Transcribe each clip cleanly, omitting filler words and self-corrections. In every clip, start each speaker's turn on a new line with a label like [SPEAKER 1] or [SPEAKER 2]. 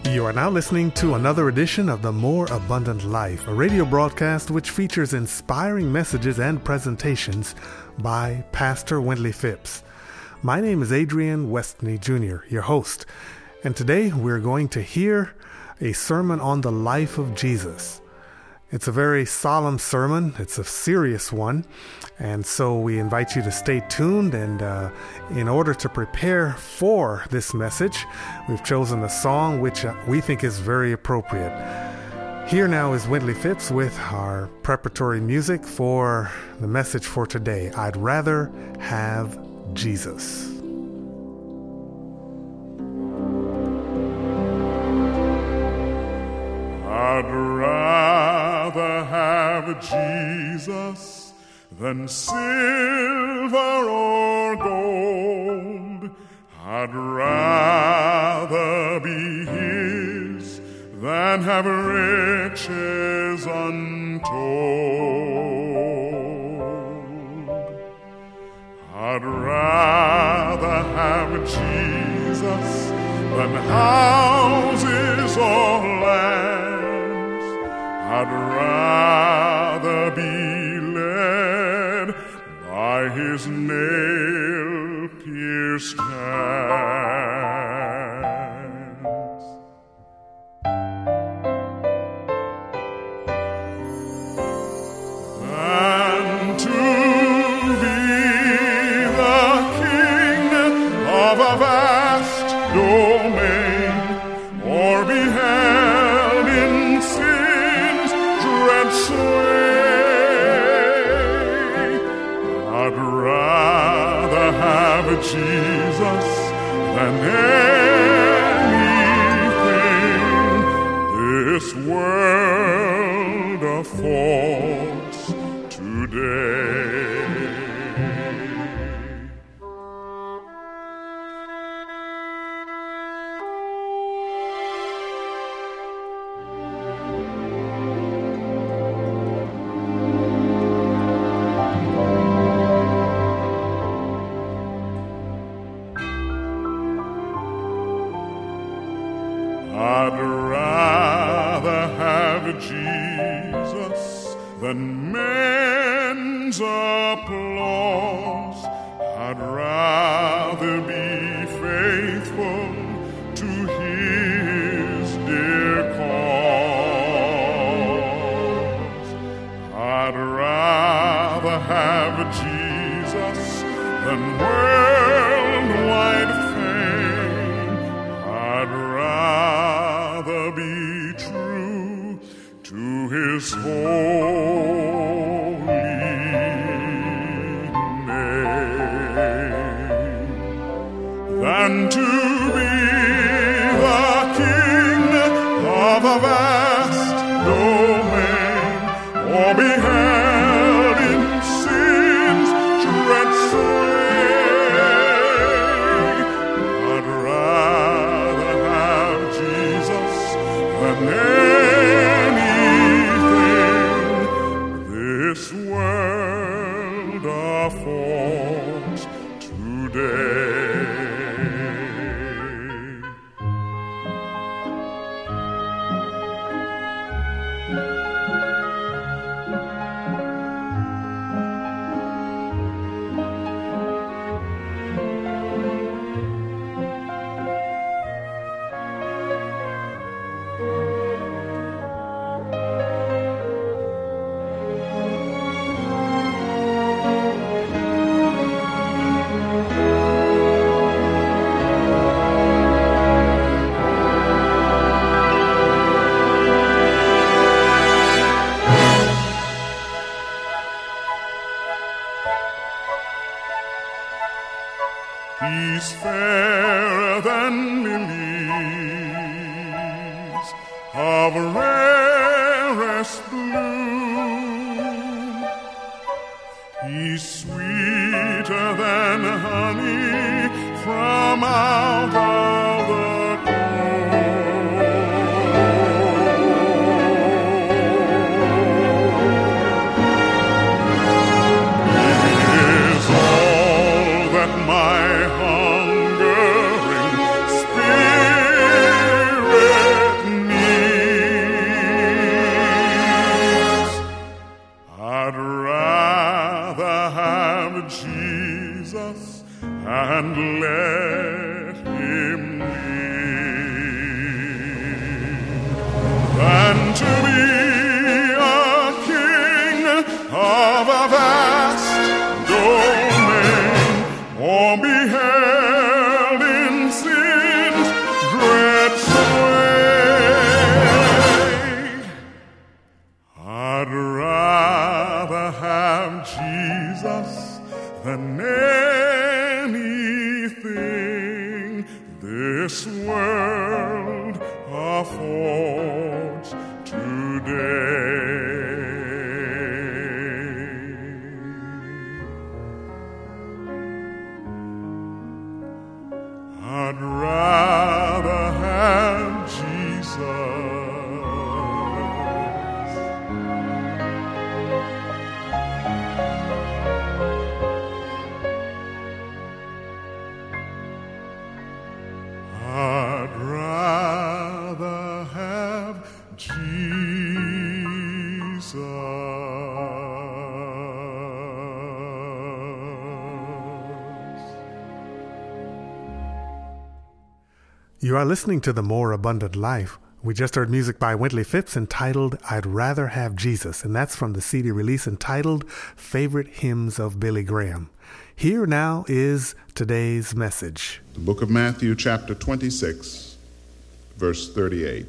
[SPEAKER 1] You are now listening to another edition of The More Abundant Life, a radio broadcast which features inspiring messages and presentations by Pastor Wendley Phipps. My name is Adrian Westney Jr., your host, and today we're going to hear a sermon on the life of Jesus. It's a very solemn sermon. It's a serious one, and so we invite you to stay tuned. And in order to prepare for this message, we've chosen a song which we think is very appropriate. Here now is Wendley Phipps with our preparatory music for the message for today. I'd rather have Jesus.
[SPEAKER 2] I'd rather have Jesus than silver or gold. I'd rather be His than have riches untold. I'd rather have Jesus than houses or land. I'd rather be led by His nail-pierced hands than to be the king of a vast domain, or be held in sin's dread sway. I'd rather have Jesus than anything this world affords today. I'd rather have Jesus than men's applause. I'd rather be faithful to His dear cause. I'd rather have Jesus than worldwide fame. I'd rather be true to His holy name than to be the king of a vast domain, or be held in sin's dread sway. I'd rather have Jesus than anything this world affords today. He's fairer than lilies of rarest bloom. He's sweeter than honey from out of the my hungering spirit
[SPEAKER 1] You are listening to The More Abundant Life. We just heard music by Wintley Phipps entitled I'd Rather Have Jesus, and that's from the CD release entitled Favorite Hymns of Billy Graham. Here now is today's message.
[SPEAKER 2] The book of Matthew, chapter 26, verse 38.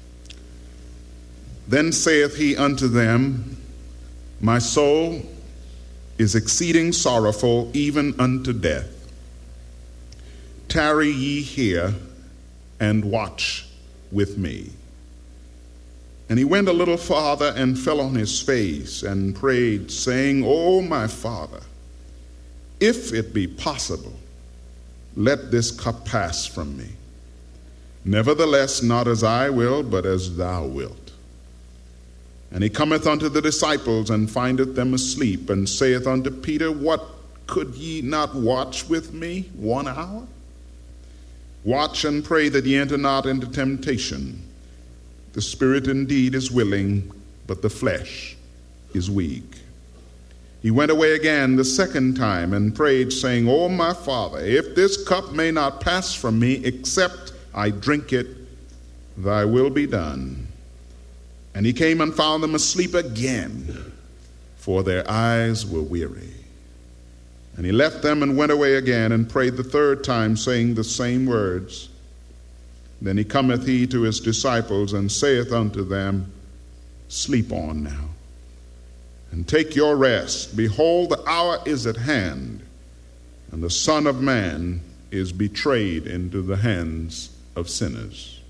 [SPEAKER 2] Then saith he unto them, My soul is exceeding sorrowful, even unto death. Tarry ye here, and watch with me. And he went a little farther and fell on his face and prayed, saying, O my Father, if it be possible, let this cup pass from me. Nevertheless, not as I will, but as thou wilt. And he cometh unto the disciples, and findeth them asleep, and saith unto Peter, What, could ye not watch with me 1 hour? Watch and pray that ye enter not into temptation. The spirit indeed is willing, but the flesh is weak. He went away again the second time and prayed, saying, O my Father, if this cup may not pass from me, except I drink it, thy will be done. And he came and found them asleep again, for their eyes were weary. And he left them and went away again and prayed the third time, saying the same words. Then he cometh he to his disciples and saith unto them, Sleep on now, and take your rest. Behold, the hour is at hand, and the Son of Man is betrayed into the hands of sinners.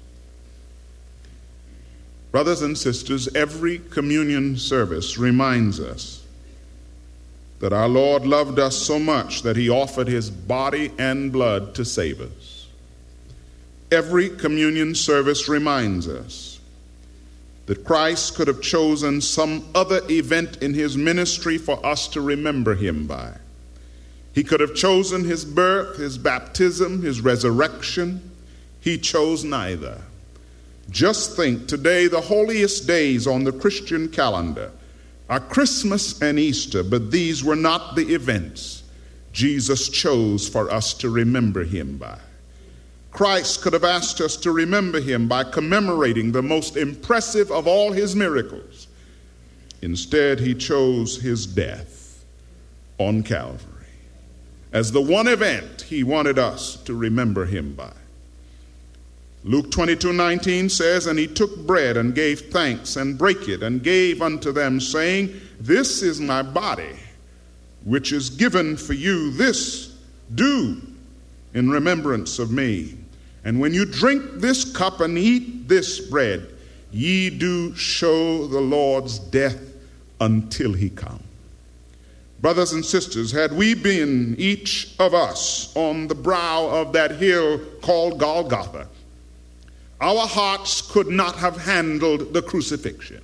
[SPEAKER 2] Brothers and sisters, every communion service reminds us that our Lord loved us so much that he offered his body and blood to save us. Every communion service reminds us that Christ could have chosen some other event in his ministry for us to remember him by. He could have chosen his birth, his baptism, his resurrection. He chose neither. Just think, today the holiest days on the Christian calendar are Christmas and Easter, but these were not the events Jesus chose for us to remember him by. Christ could have asked us to remember him by commemorating the most impressive of all his miracles. Instead, he chose his death on Calvary as the one event he wanted us to remember him by. Luke 22:19 says, And he took bread and gave thanks and brake it and gave unto them, saying, This is my body, which is given for you. This do in remembrance of me. And when you drink this cup and eat this bread, ye do show the Lord's death until he come. Brothers and sisters, had we been each of us on the brow of that hill called Golgotha, our hearts could not have handled the crucifixion.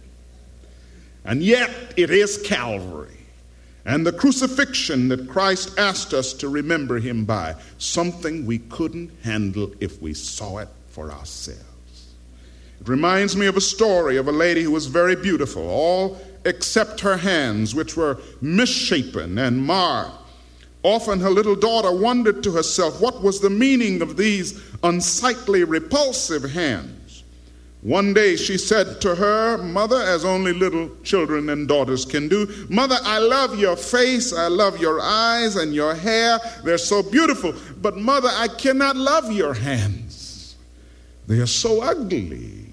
[SPEAKER 2] And yet it is Calvary and the crucifixion that Christ asked us to remember him by, something we couldn't handle if we saw it for ourselves. It reminds me of a story of a lady who was very beautiful, all except her hands, which were misshapen and marred. Often her little daughter wondered to herself what was the meaning of these unsightly, repulsive hands. One day she said to her mother, as only little children and daughters can do, Mother, I love your face, I love your eyes and your hair. They're so beautiful. But Mother, I cannot love your hands. They are so ugly.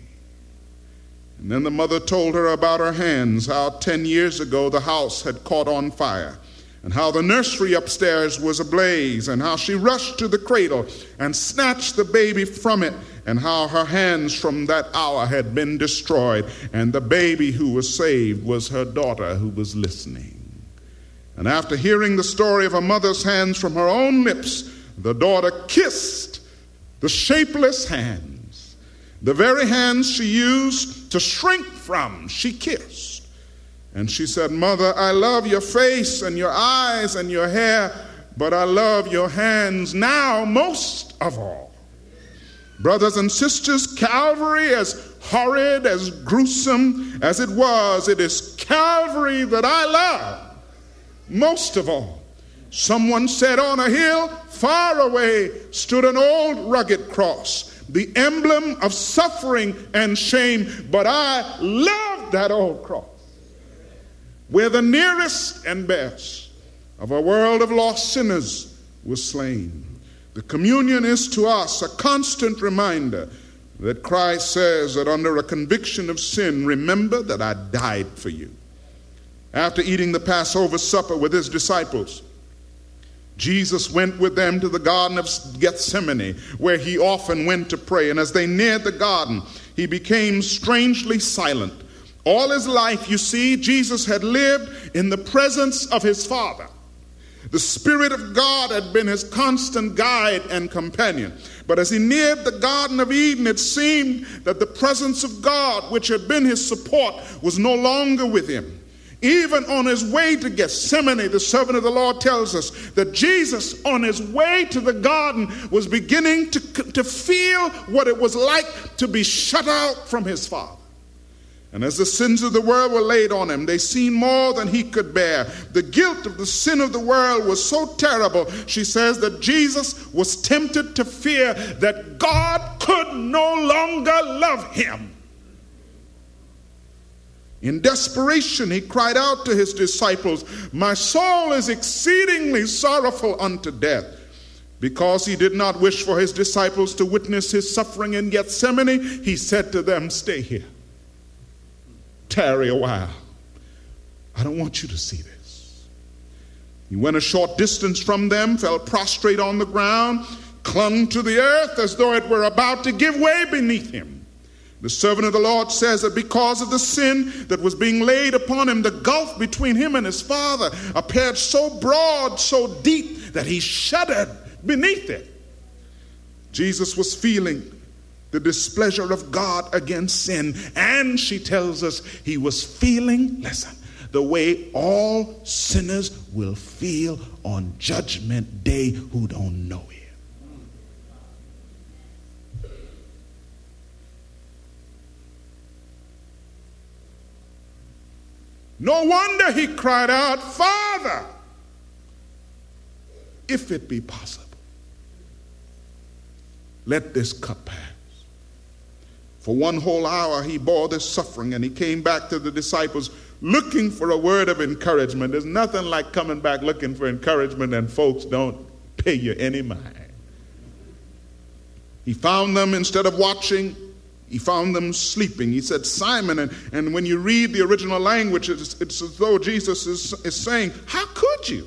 [SPEAKER 2] And then the mother told her about her hands, how 10 years ago the house had caught on fire, and how the nursery upstairs was ablaze, and how she rushed to the cradle and snatched the baby from it, and how her hands from that hour had been destroyed, and the baby who was saved was her daughter who was listening. And after hearing the story of her mother's hands from her own lips, the daughter kissed the shapeless hands, the very hands she used to shrink from, she kissed. And she said, Mother, I love your face and your eyes and your hair, but I love your hands now most of all. Brothers and sisters, Calvary, as horrid, as gruesome as it was, it is Calvary that I love most of all. Someone said, on a hill far away stood an old rugged cross, the emblem of suffering and shame. But I love that old cross, where the nearest and best of a world of lost sinners was slain. The communion is to us a constant reminder that Christ says that under a conviction of sin, remember that I died for you. After eating the Passover supper with his disciples, Jesus went with them to the Garden of Gethsemane, where he often went to pray. And as they neared the garden, he became strangely silent. All his life, you see, Jesus had lived in the presence of his Father. The Spirit of God had been his constant guide and companion. But as he neared the Garden of Eden, it seemed that the presence of God, which had been his support, was no longer with him. Even on his way to Gethsemane, the servant of the Lord tells us that Jesus, on his way to the garden, was beginning to feel what it was like to be shut out from his Father. And as the sins of the world were laid on him, they seemed more than he could bear. The guilt of the sin of the world was so terrible, she says, that Jesus was tempted to fear that God could no longer love him. In desperation, he cried out to his disciples, "My soul is exceedingly sorrowful unto death." Because he did not wish for his disciples to witness his suffering in Gethsemane, he said to them, "Stay here. Tarry a while. I don't want you to see this." He went a short distance from them, fell prostrate on the ground, clung to the earth as though it were about to give way beneath him. The servant of the Lord says that because of the sin that was being laid upon him, the gulf between him and his Father appeared so broad, so deep, that he shuddered beneath it. Jesus was feeling the displeasure of God against sin, and she tells us he was feeling, listen, the way all sinners will feel on Judgment Day who don't know him. No wonder he cried out, "Father, if it be possible, let this cup pass." For 1 whole hour he bore this suffering, and he came back to the disciples looking for a word of encouragement. There's nothing like coming back looking for encouragement and folks don't pay you any mind. He found them, instead of watching, he found them sleeping. He said, "Simon," and when you read the original language, it's as though Jesus is saying, "How could you?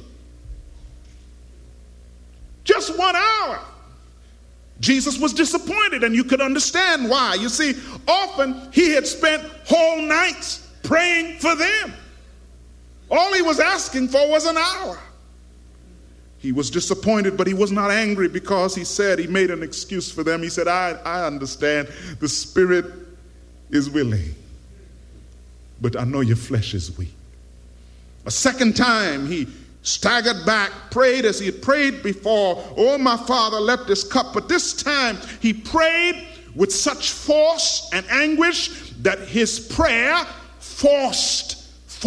[SPEAKER 2] Just 1 hour." Jesus was disappointed, and you could understand why. You see, often he had spent whole nights praying for them. All he was asking for was an hour. He was disappointed, but he was not angry, because he made an excuse for them. He said, I understand the spirit is willing, but I know your flesh is weak. A second time he staggered back, prayed as he had prayed before, "Oh, my Father, let this cup." But this time he prayed with such force and anguish that his prayer forced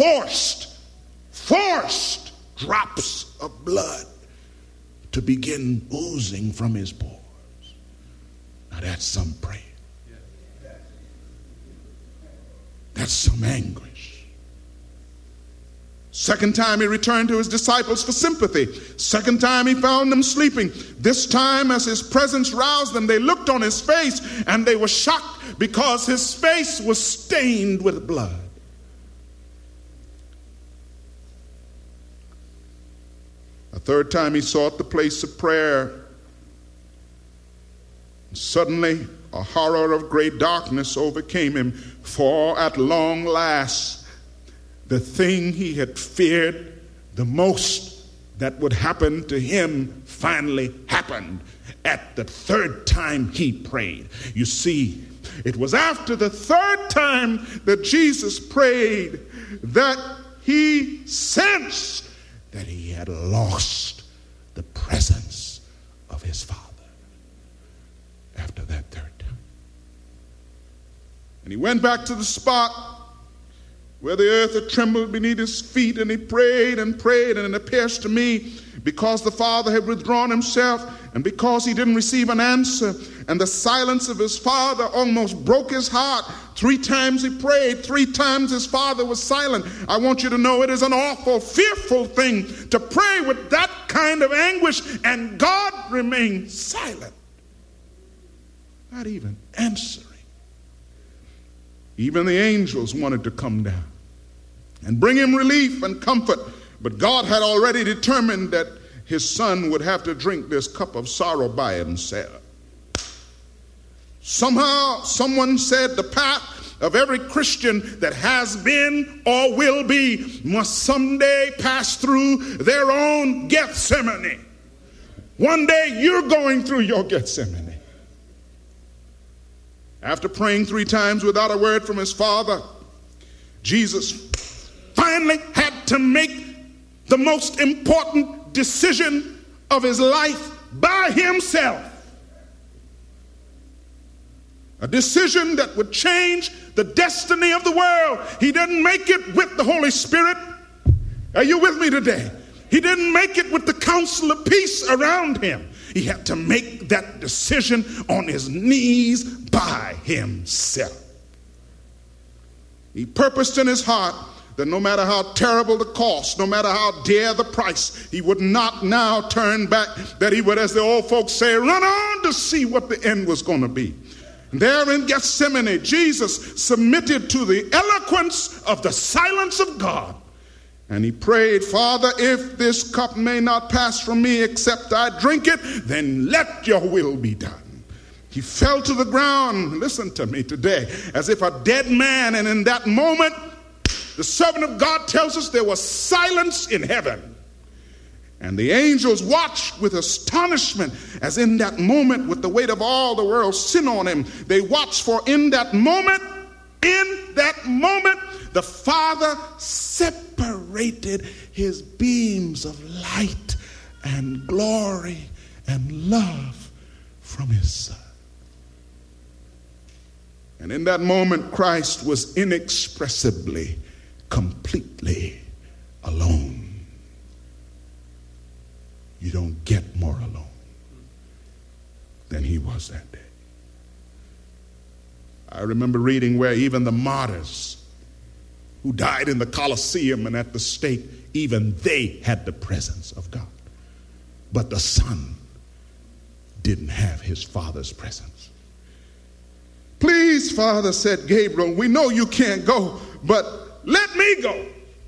[SPEAKER 2] drops of blood to begin oozing from his pores. Now that's some prayer. That's some anguish. Second time he returned to his disciples for sympathy. Second time he found them sleeping. This time, as his presence roused them, they looked on his face and they were shocked because his face was stained with blood. A third time he sought the place of prayer. Suddenly a horror of great darkness overcame him, for at long last the thing he had feared the most that would happen to him finally happened. At the third time he prayed. You see, it was after the third time that Jesus prayed that he sensed that he had lost the presence of his Father. After that third time. And he went back to the spot where the earth had trembled beneath his feet, and he prayed and prayed, and it appears to me, because the Father had withdrawn himself And because he didn't receive an answer, and the silence of his father almost broke his heart, 3 times he prayed, 3 times his father was silent. I want you to know it is an awful, fearful thing to pray with that kind of anguish and God remained silent, not even answering. Even the angels wanted to come down and bring him relief and comfort, but God had already determined that his son would have to drink this cup of sorrow by himself. Somehow, someone said the path of every Christian that has been or will be must someday pass through their own Gethsemane. One day you're going through your Gethsemane. After praying 3 times without a word from his father, Jesus finally had to make the most important decision of his life by himself. A decision that would change the destiny of the world. He didn't make it with the Holy Spirit. Are you with me today? He didn't make it with the counsel of peace around him. He had to make that decision on his knees by himself. He purposed in his heart that no matter how terrible the cost, no matter how dear the price, he would not now turn back, that he would, as the old folks say, run on to see what the end was going to be. And there in Gethsemane, Jesus submitted to the eloquence of the silence of God. And he prayed, Father, if this cup may not pass from me except I drink it, then let your will be done. He fell to the ground, listen to me today, as if a dead man, and in that moment, the servant of God tells us there was silence in heaven. And the angels watched with astonishment as in that moment, with the weight of all the world's sin on him, they watched, for in that moment, the Father separated his beams of light and glory and love from his Son. And in that moment, Christ was inexpressibly, completely alone. You don't get more alone than he was that day. I remember reading where even the martyrs who died in the Colosseum and at the stake, even they had the presence of God. But the Son didn't have his Father's presence. Please, Father, said Gabriel, we know you can't go, but let me go.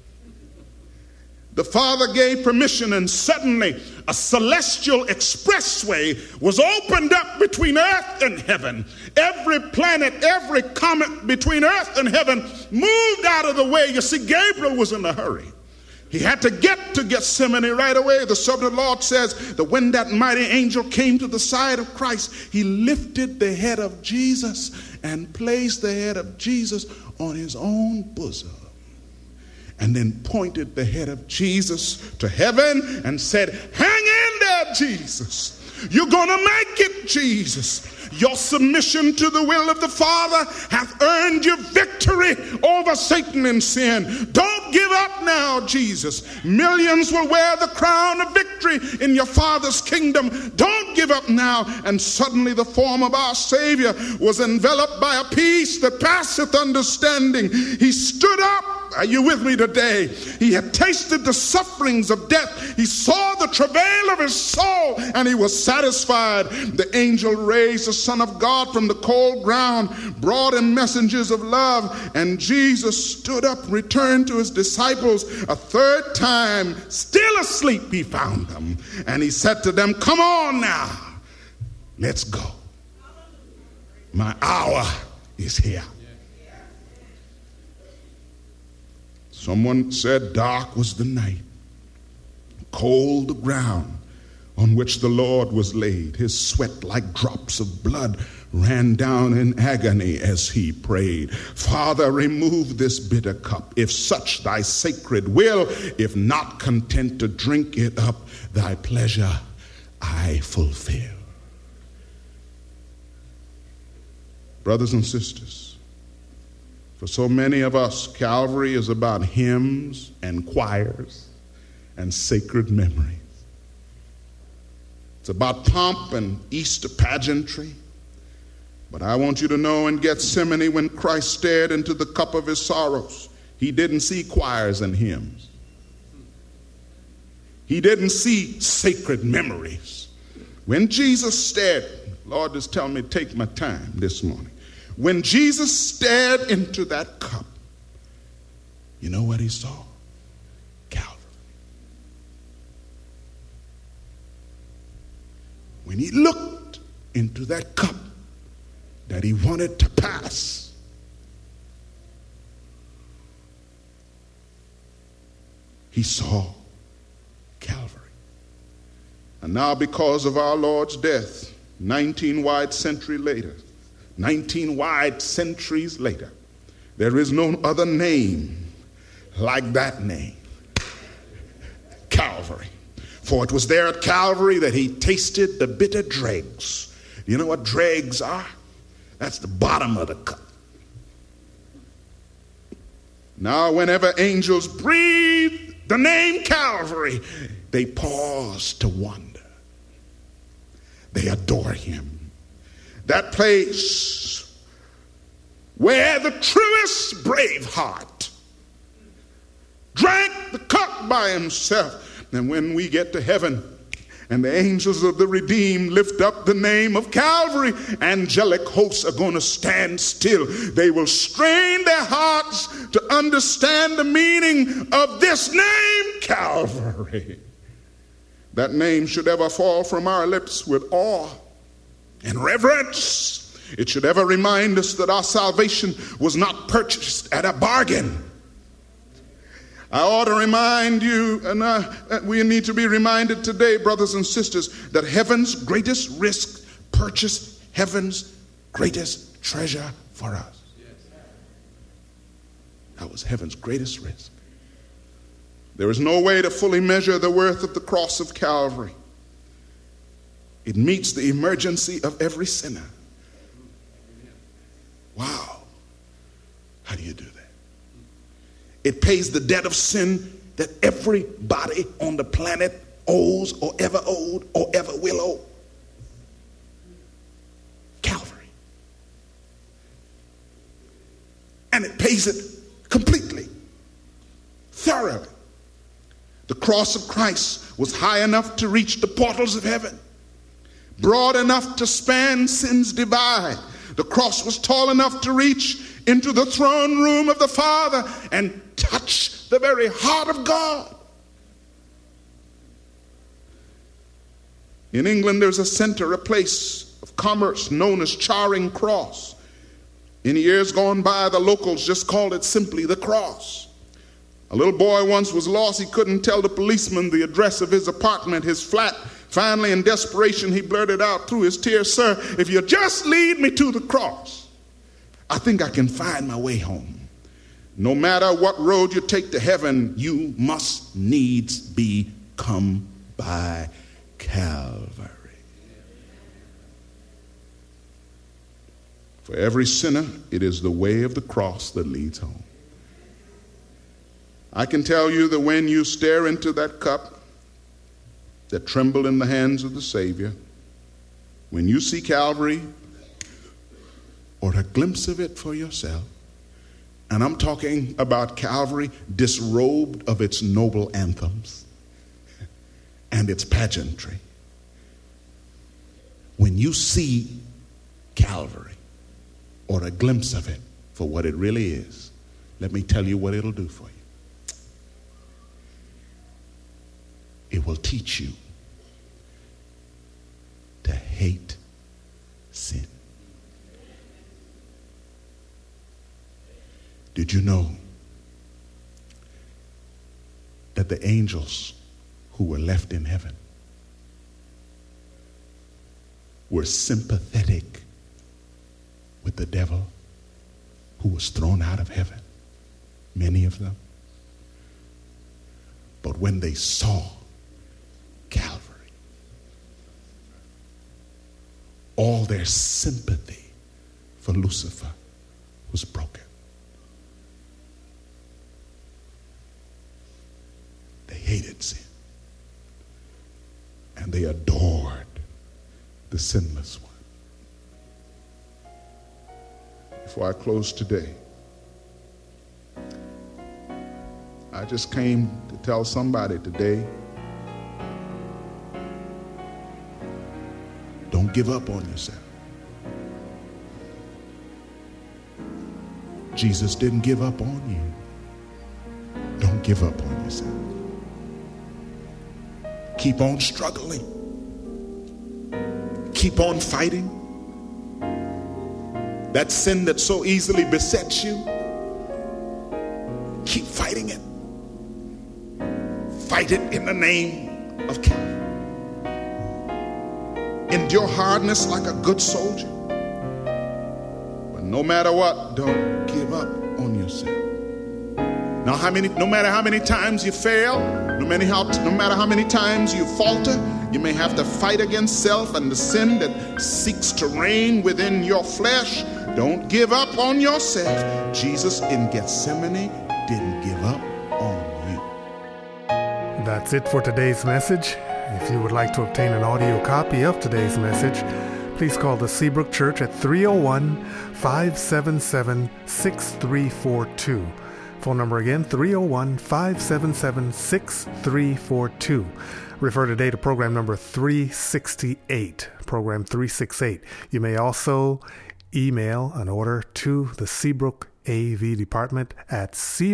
[SPEAKER 2] The Father gave permission, and suddenly a celestial expressway was opened up between earth and heaven. Every planet, every comet between earth and heaven moved out of the way. You see, Gabriel was in a hurry. He had to get to Gethsemane right away. The servant of the Lord says that when that mighty angel came to the side of Christ, he lifted the head of Jesus and placed the head of Jesus on his own bosom, and then pointed the head of Jesus to heaven and said, hang in there, Jesus. You're going to make it, Jesus. Your submission to the will of the Father hath earned you victory over Satan and sin. Don't give up now, Jesus. Millions will wear the crown of victory in your Father's kingdom. Don't give up now. And suddenly the form of our Savior was enveloped by a peace that passeth understanding. He stood up. Are you with me today? He had tasted the sufferings of death. He saw the travail of his soul, and he was satisfied. The angel raised the Son of God from the cold ground, brought him messengers of love, and Jesus stood up, returned to his disciples a third time. Still asleep, he found them, and he said to them, come on now, let's go. My hour is here. Someone said dark was the night, cold the ground on which the Lord was laid. His sweat like drops of blood ran down in agony as he prayed. Father, remove this bitter cup, if such thy sacred will. If not content to drink it up, thy pleasure I fulfill. Brothers and sisters, for so many of us, Calvary is about hymns and choirs and sacred memories. It's about pomp and Easter pageantry. But I want you to know in Gethsemane, when Christ stared into the cup of his sorrows, he didn't see choirs and hymns. He didn't see sacred memories. When Jesus stared, Lord is telling me to take my time this morning. When Jesus stared into that cup, you know what he saw? Calvary. When he looked into that cup that he wanted to pass, he saw Calvary. And now, because of our Lord's death, 19 wide centuries later, there is no other name like that name, Calvary. For it was there at Calvary that he tasted the bitter dregs. You know what dregs are? That's the bottom of the cup. Now, whenever angels breathe the name Calvary, they pause to wonder. They adore him. That place where the truest brave heart drank the cup by himself. And when we get to heaven and the angels of the redeemed lift up the name of Calvary, angelic hosts are going to stand still. They will strain their hearts to understand the meaning of this name, Calvary. That name should ever fall from our lips with awe and reverence. It should ever remind us that our salvation was not purchased at a bargain. I ought to remind you, and we need to be reminded today, brothers and sisters, that heaven's greatest risk purchased heaven's greatest treasure for us. That was heaven's greatest risk. There is no way to fully measure the worth of the cross of Calvary. It meets the emergency of every sinner. Wow. How do you do that? It pays the debt of sin that everybody on the planet owes or ever owed or ever will owe. Calvary. And it pays it completely, thoroughly. The cross of Christ was high enough to reach the portals of heaven, broad enough to span sin's divide. The cross was tall enough to reach into the throne room of the Father and touch the very heart of God. In England, there's a center, a place of commerce known as Charing Cross. In years gone by, the locals just called it simply the Cross. A little boy once was lost. He couldn't tell the policeman the address of his apartment, his flat. Finally, in desperation, he blurted out through his tears, "Sir, if you just lead me to the cross, I think I can find my way home." No matter what road you take to heaven, you must needs be come by Calvary. For every sinner, it is the way of the cross that leads home. I can tell you that when you stare into that cup that trembled in the hands of the Savior, when you see Calvary or a glimpse of it for yourself, and I'm talking about Calvary disrobed of its noble anthems and its pageantry. When you see Calvary or a glimpse of it for what it really is, let me tell you what it'll do for you. It will teach you to hate sin. Did you know that the angels who were left in heaven were sympathetic with the devil who was thrown out of heaven? Many of them. But when they saw Calvary, all their sympathy for Lucifer was broken. They hated sin, and they adored the sinless one. Before I close today, I just came to tell somebody today, don't give up on yourself. Jesus didn't give up on you. Don't give up on yourself. Keep on struggling. Keep on fighting. That sin that so easily besets you, keep fighting it. Fight it in the name of Calvary. Endure hardness like a good soldier. But no matter what, don't give up on yourself. Now, no matter how many times you fail, no matter how many times you falter, you may have to fight against self and the sin that seeks to reign within your flesh. Don't give up on yourself. Jesus in Gethsemane didn't give up on you.
[SPEAKER 1] That's it for today's message. If you would like to obtain an audio copy of today's message, please call the Seabrook Church at 301-577-6342. Phone number again, 301-577-6342. Refer today to program number 368, program 368. You may also email an order to the Seabrook AV department at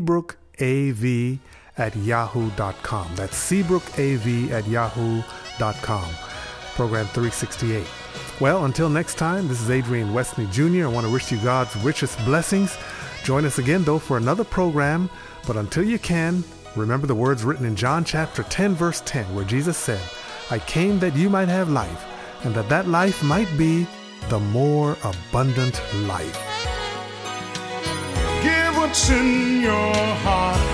[SPEAKER 1] seabrookav@yahoo.com. That's seabrookav@yahoo.com. Program 368. Well, until next time, this is Adrian Westney Jr. I want to wish you God's richest blessings. Join us again, though, for another program. But until you can, remember the words written in John chapter 10, verse 10, where Jesus said, I came that you might have life, and that life might be the more abundant life.
[SPEAKER 3] Give what's in your heart.